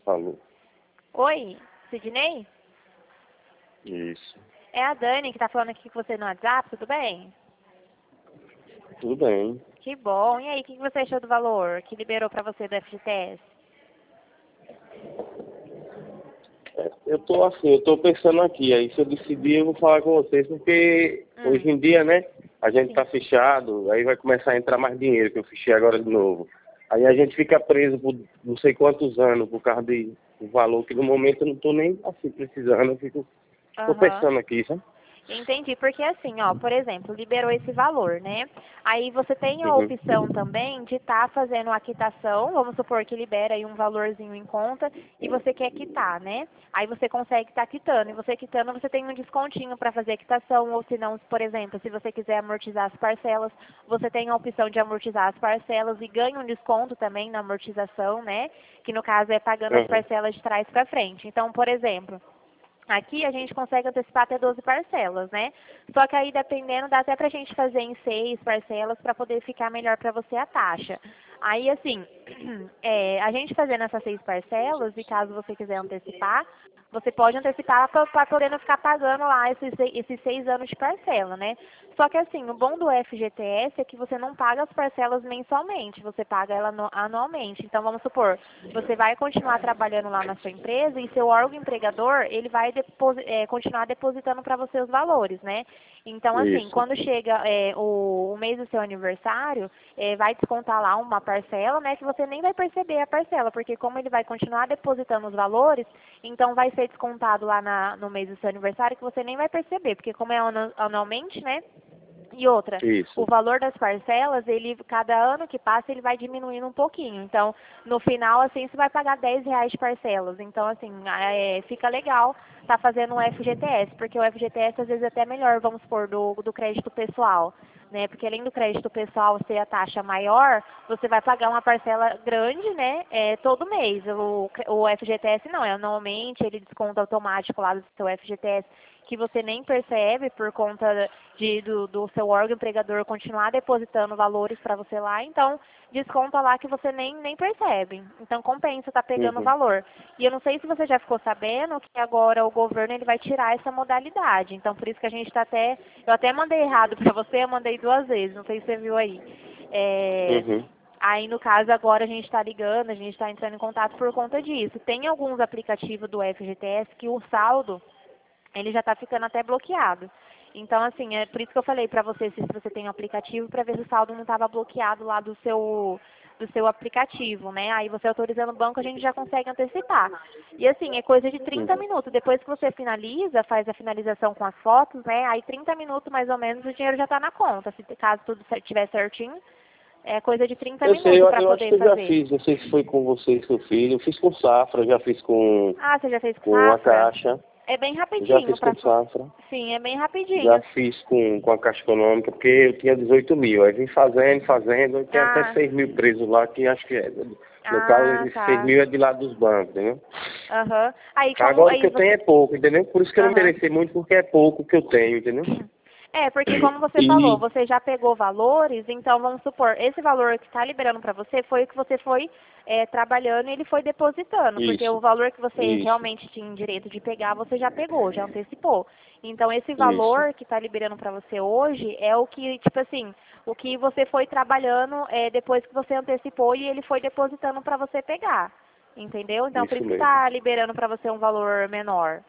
Falou. Oi, Sidney? Isso. É a Dani que tá falando aqui com você no WhatsApp, tudo bem? Tudo bem. Que bom. E aí, o que você achou do valor que liberou pra você do FGTS? Eu tô pensando aqui, aí se eu decidir eu vou falar com vocês, porque hoje em dia, né, a gente tá Sim. fechado, aí vai começar a entrar mais dinheiro, que eu fechei agora de novo. Aí a gente fica preso por não sei quantos anos, por causa do valor, que no momento eu não tô nem assim precisando, tô Aham. pensando aqui, sabe? Entendi, porque assim, ó, por exemplo, liberou esse valor, né? Aí você tem a Uhum. opção também de estar fazendo a quitação, vamos supor que libera aí um valorzinho em conta e você quer quitar, né? Aí você consegue estar quitando, e você quitando você tem um descontinho para fazer a quitação, ou se não, por exemplo, se você quiser amortizar as parcelas, você tem a opção de amortizar as parcelas e ganha um desconto também na amortização, né? Que no caso é pagando as Uhum. parcelas de trás para frente. Então, por exemplo, aqui a gente consegue antecipar até 12 parcelas, né? Só que aí dependendo, dá até pra gente fazer em 6 parcelas para poder ficar melhor para você a taxa. Aí assim, a gente fazendo essas 6 parcelas, e caso você quiser antecipar, você pode antecipar para poder não ficar pagando lá esses 6 anos de parcela, né? Só que assim, o bom do FGTS é que você não paga as parcelas mensalmente, você paga ela anualmente. Então vamos supor, você vai continuar trabalhando lá na sua empresa e seu órgão empregador, ele vai continuar depositando para você os valores, né? Então, assim, Isso. quando chega o mês do seu aniversário, vai descontar lá uma parcela, né? Que você nem vai perceber a parcela, porque como ele vai continuar depositando os valores, então vai ser descontado lá no mês do seu aniversário que você nem vai perceber, porque como é anualmente, né? E outra, o Isso. valor das parcelas, ele, cada ano que passa, ele vai diminuindo um pouquinho. Então, no final, assim, você vai pagar R$ 10 de parcelas. Então, assim, fica legal tá fazendo um FGTS, porque o FGTS, às vezes, é até melhor, vamos supor, do crédito pessoal, né? Porque além do crédito pessoal ser a taxa maior, você vai pagar uma parcela grande, né? Todo mês. O FGTS não, anualmente, ele desconta automático lá do seu FGTS que você nem percebe por conta do seu órgão empregador continuar depositando valores para você lá, então desconta lá que você nem percebe. Então compensa estar pegando o Uhum. valor. E eu não sei se você já ficou sabendo que agora o governo ele vai tirar essa modalidade. Então por isso que a gente está eu até mandei errado para você, eu mandei 2 vezes, não sei se você viu aí. É, Uhum. Aí, no caso, agora a gente está ligando, a gente está entrando em contato por conta disso. Tem alguns aplicativos do FGTS que o saldo ele já está ficando até bloqueado. Então, assim, é por isso que eu falei para você, se você tem um aplicativo, para ver se o saldo não estava bloqueado lá do seu aplicativo, né? Aí você autorizando o banco, a gente já consegue antecipar. E assim, é coisa de 30 Uhum. minutos. Depois que você finaliza, faz a finalização com as fotos, né? Aí 30 minutos mais ou menos o dinheiro já está na conta. Se caso tudo estiver certinho, é coisa de 30 Eu sei, minutos para eu acho poder que eu já fazer. fiz, não sei se foi com vocês que eu fiz. Eu fiz com Safra, já fiz Ah, você já fez com com a safra? Caixa, É bem já rapidinho fiz com para. Safra, Sim, é bem já rapidinho. fiz com a Caixa Econômica, porque eu tinha 18 mil. Aí vim fazendo, tem até Ah, 6 mil presos lá, que acho que é. No caso, ah, esses 6 tá. mil é de lá dos bancos, entendeu? Aham. Aí como Agora o que aí eu tenho você. é pouco, entendeu? Por isso que eu não me Aham. interessei muito, porque é pouco que eu tenho, entendeu? Porque como você falou, E você já pegou valores, então vamos supor, esse valor que está liberando para você foi o que você foi trabalhando e ele foi depositando, porque o isso, valor que você isso, realmente tinha direito de pegar, você já pegou, já antecipou. Então esse isso, valor que está liberando para você hoje é o que, tipo assim, o que você foi trabalhando depois que você antecipou e ele foi depositando para você pegar. Entendeu? Então por isso isso que mesmo. está liberando para você um valor menor.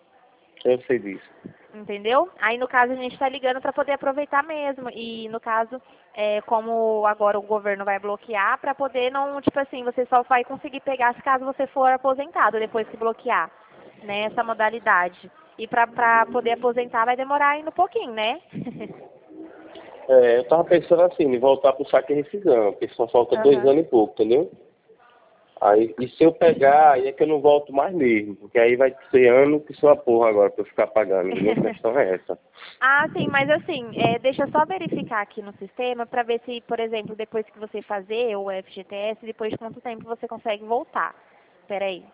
Eu sei disso. Entendeu? Aí no caso a gente está ligando para poder aproveitar mesmo. E no caso, como agora o governo vai bloquear, para poder não, tipo assim, você só vai conseguir pegar se caso você for aposentado depois que bloquear, né? Essa modalidade. E para poder aposentar vai demorar ainda um pouquinho, né? Eu tava pensando assim, em voltar pro saque e rescisão, porque só falta dois Aham. anos e pouco, entendeu? Aí, e se eu pegar, aí é que eu não volto mais mesmo, porque aí vai ser ano que sua porra agora pra eu ficar pagando, entendeu? A questão é essa. Ah, sim, mas assim, deixa eu só verificar aqui no sistema para ver se, por exemplo, depois que você fazer o FGTS, depois de quanto tempo você consegue voltar. Espera aí.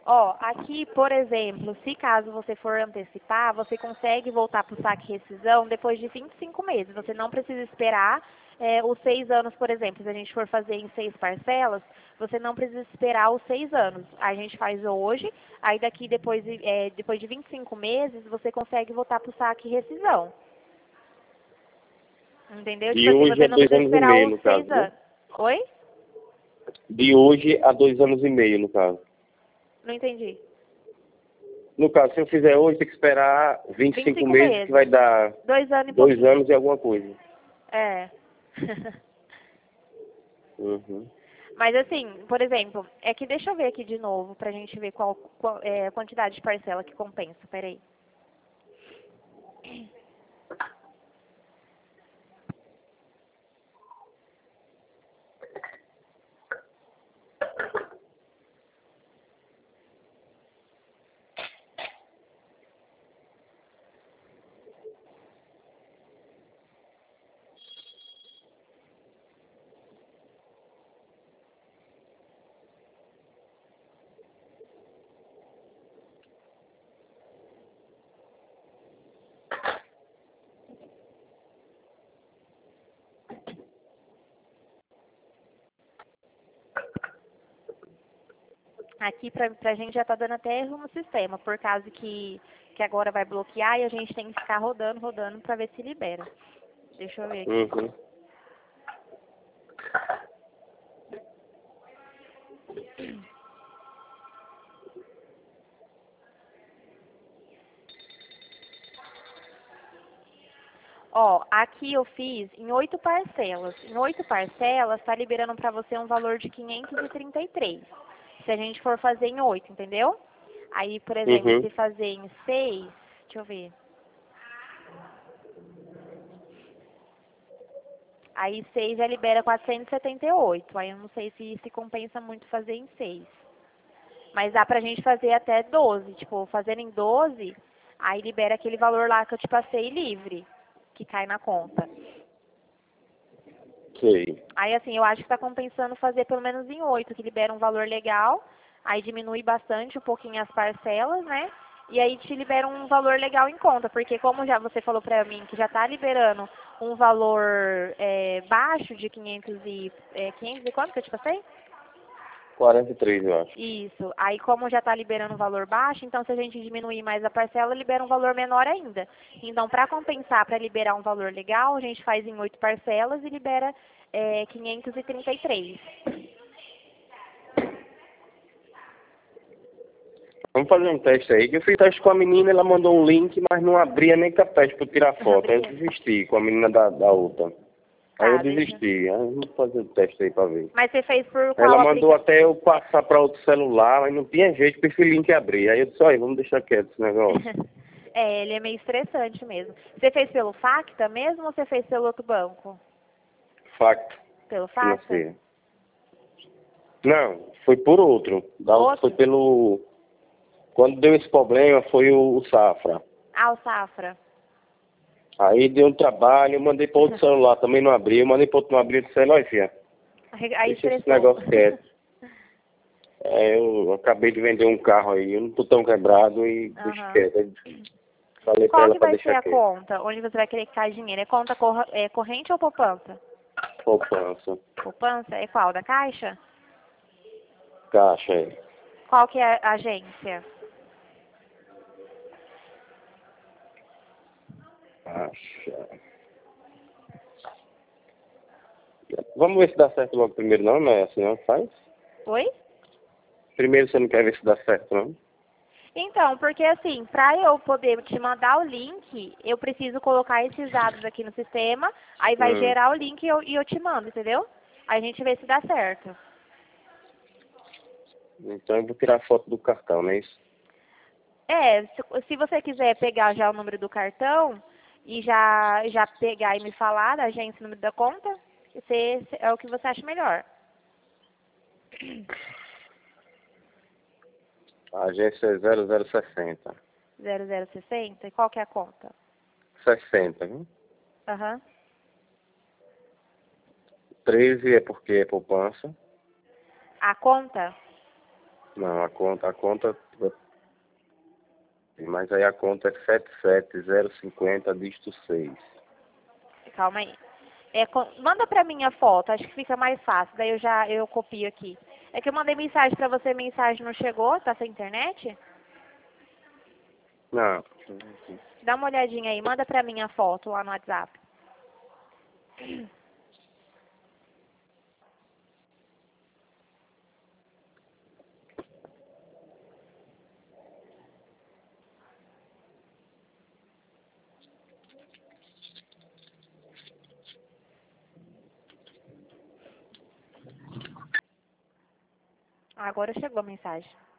Ó, aqui, por exemplo, se caso você for antecipar, você consegue voltar para o saque rescisão depois de 25 meses. Você não precisa esperar os 6 anos, por exemplo. Se a gente for fazer em 6 parcelas, você não precisa esperar os 6 anos. A gente faz hoje, aí daqui depois de 25 meses, você consegue voltar para o saque rescisão. Entendeu? De Tipo assim, hoje você a não 2 precisa anos e esperar meio, os no 6 caso, né? anos. Oi? De hoje a 2 anos e meio, no caso. Não entendi. No caso, se eu fizer hoje, tem que esperar 25 25 meses, que meses. vai dar 2 anos e 2 pouquinho. anos e alguma coisa. É. Uhum. Mas assim, por exemplo, é que deixa eu ver aqui de novo pra gente ver qual é a quantidade de parcela que compensa. Peraí. Aqui pra gente já tá dando até erro no sistema, por causa que agora vai bloquear e a gente tem que ficar rodando pra ver se libera. Deixa eu ver aqui. Uhum. Ó, aqui eu fiz em 8 parcelas. Em 8 parcelas, tá liberando pra você um valor de 533. Se a gente for fazer em 8, entendeu? Aí, por exemplo, Uhum. se fazer em 6, deixa eu ver. Aí 6 já libera 478. Aí eu não sei se compensa muito fazer em 6. Mas dá pra gente fazer até 12. Tipo, fazendo em 12, aí libera aquele valor lá que eu te passei livre, que cai na conta. Sei. Aí, assim, eu acho que tá compensando fazer pelo menos em 8, que libera um valor legal. Aí diminui bastante um pouquinho as parcelas, né? E aí te libera um valor legal em conta. Porque como já você falou pra mim que já tá liberando um valor baixo de 500 e quanto que eu te passei? 43, eu acho. Isso. Aí como já está liberando um valor baixo, então se a gente diminuir mais a parcela, libera um valor menor ainda. Então, para compensar, para liberar um valor legal, a gente faz em 8 parcelas e libera 533. Vamos fazer um teste aí. Que eu fiz teste com a menina, ela mandou um link, mas não abria nem capaz pra eu tirar foto. Aí eu Abria. desisti com a menina da outra. Aí eu Tá, deixa. desisti. Aí vamos fazer o teste aí pra ver. Mas você fez por Ela qual mandou aplicativo? até eu passar pra outro celular, mas não tinha jeito pra esse link abrir. Aí eu disse, olha, vamos deixar quieto esse negócio. Ele é meio estressante mesmo. Você fez pelo Facta mesmo ou você fez pelo outro banco? Facto Pelo Facta? financeiro. Não, foi por outro. Outro? Foi pelo... Quando deu esse problema, foi o Safra. Ah, o Safra. Aí deu um trabalho, eu mandei para outro celular, também não abriu. Eu mandei para outro não abrir, eu disse, olha, filha, Aí deixa esse estressou. negócio quieto. Eu acabei de vender um carro aí, eu não tô tão quebrado e deixa Aham. quieto. Aí falei para Qual ela que para vai ser deixar a quieto. conta onde você vai querer que caia dinheiro? É conta corrente ou poupança? Poupança, Poupança é qual? Da Caixa? caixa aí. Qual que é a agência? Caixa. Vamos ver se dá certo logo primeiro, não é assim, não? Faz? Oi? Primeiro você não quer ver se dá certo, não? Então, porque assim, para eu poder te mandar o link, eu preciso colocar esses dados aqui no sistema, aí vai Hum. gerar o link e eu te mando, entendeu? Aí a gente vê se dá certo. Então eu vou tirar foto do cartão, não é isso? Se você quiser pegar já o número do cartão e já pegar e me falar da agência, o número da conta, é o que você acha melhor. A agência é 0060. 0060, e qual que é a conta? 60, viu? Aham. 13 é porque é poupança. A conta? Não, a conta, mas aí a conta é 77050 dígito 6. Calma aí. Manda pra mim a foto, acho que fica mais fácil, daí eu copio aqui. É que eu mandei mensagem pra você, mensagem não chegou, tá sem internet? Não, Dá uma olhadinha aí, manda pra mim a foto lá no WhatsApp. Agora chegou a mensagem.